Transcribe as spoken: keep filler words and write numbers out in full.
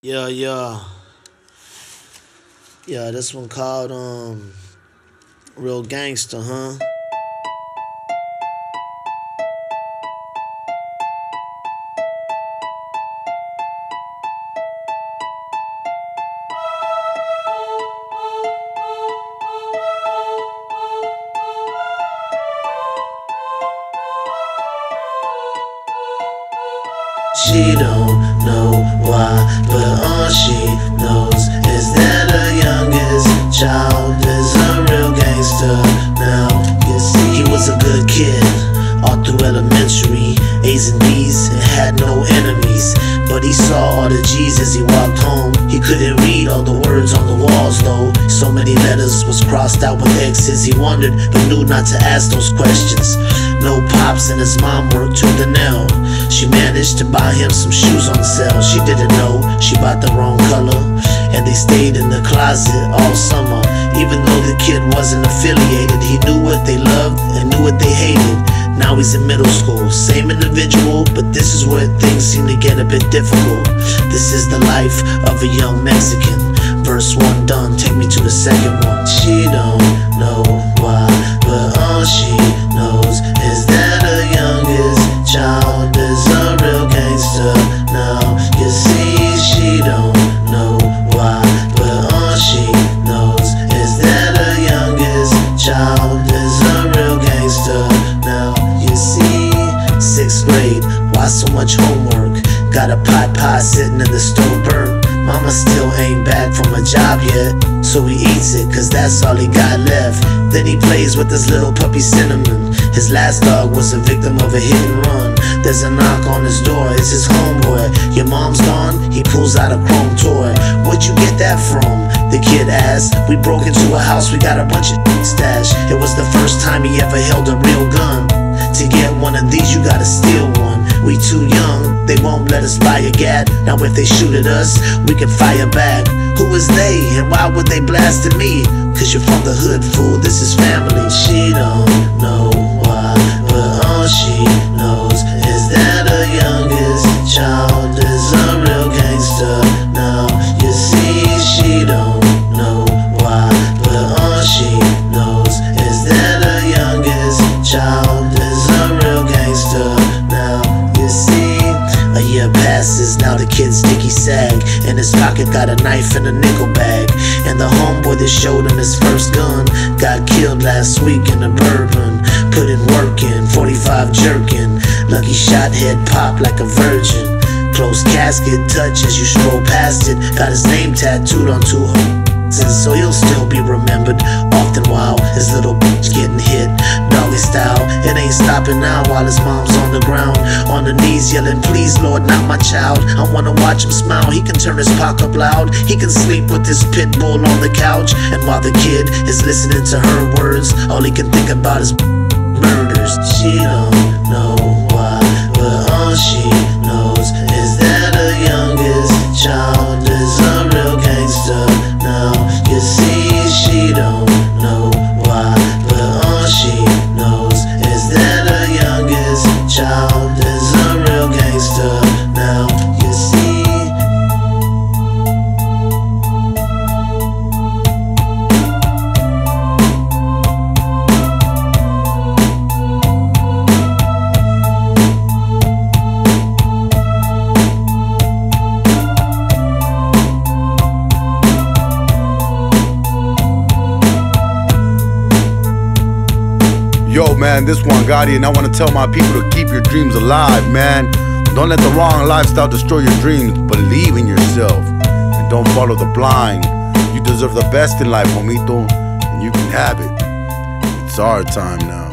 Yeah, yeah. Yeah, this one called um Real Gangster, huh? She don't know why, but all she knows is that her youngest child is a real gangster. Now, you see, he was a good kid all through elementary, A's and B's, and had no enemies. But he saw all the G's as he walked home. He couldn't read all the words on the walls though. So many letters was crossed out with X's. He wondered, but knew not to ask those questions. No pops and his mom worked tooth and nail. She managed to buy him some shoes on sale. She didn't know she bought the wrong color, and they stayed in the closet all summer. Even though the kid wasn't affiliated, he knew what they loved and knew what they hated. Now he's in middle school, same individual, but this is where things seem to get a bit difficult. This is the life of a young Mexican. Verse one done, take me to the second one. She don't know why, but all she knows is that her youngest child is a real gangster. Now, you see, she don't know why, but all she knows is that her youngest child is a real gangster. Now, you see, sixth grade, why so much homework? Got a pot pie sitting in the stove burnt. Mama still ain't back from a job yet, so he eats it cause that's all he got left. Then he plays with his little puppy Cinnamon. His last dog was a victim of a hit and run. There's a knock on his door, it's his homeboy. Your mom's gone? He pulls out a chrome toy. Where'd you get that from? The kid asked. We broke into a house, we got a bunch of stash. It was the first time he ever held a real gun. To get one of these you gotta steal one. We too young, they won't let us buy a gat. Now if they shoot at us, we can fire back. Who is they and why would they blast at me? Cause you're from the hood, fool, this is family. She don't know why, but all she knows is that her youngest child is a real gangster. Now you see, she don't know why, but all she knows is that her youngest child is a real gangster. Now you see, a year passes, now the kid's sticky sag. In his pocket got a knife and a nickel bag. And the homeboy that showed him his first gun got killed last week in the Bourbon. Put in work in, forty-five jerkin. Lucky shot, head pop like a virgin. Closed casket, touch as you stroll past it. Got his name tattooed on two horses, so he'll still be remembered. Often while his little bitch getting hit doggy style. It ain't stopping now while his mom's on the ground, on the knees yelling, please Lord, not my child. I wanna watch him smile, he can turn his cock up loud. He can sleep with this pit bull on the couch. And while the kid is listening to her words, all he can think about is murders. She don't know why, but all she knows is that her youngest child is a real gangster. Now you see, she don't know why, but all she knows is that her youngest child is a real gangster. Now you see. Yo, man, this one Gotti, and I want to tell my people to keep your dreams alive, man. Don't let the wrong lifestyle destroy your dreams. Believe in yourself and don't follow the blind. You deserve the best in life, homito, and you can have it. It's our time now.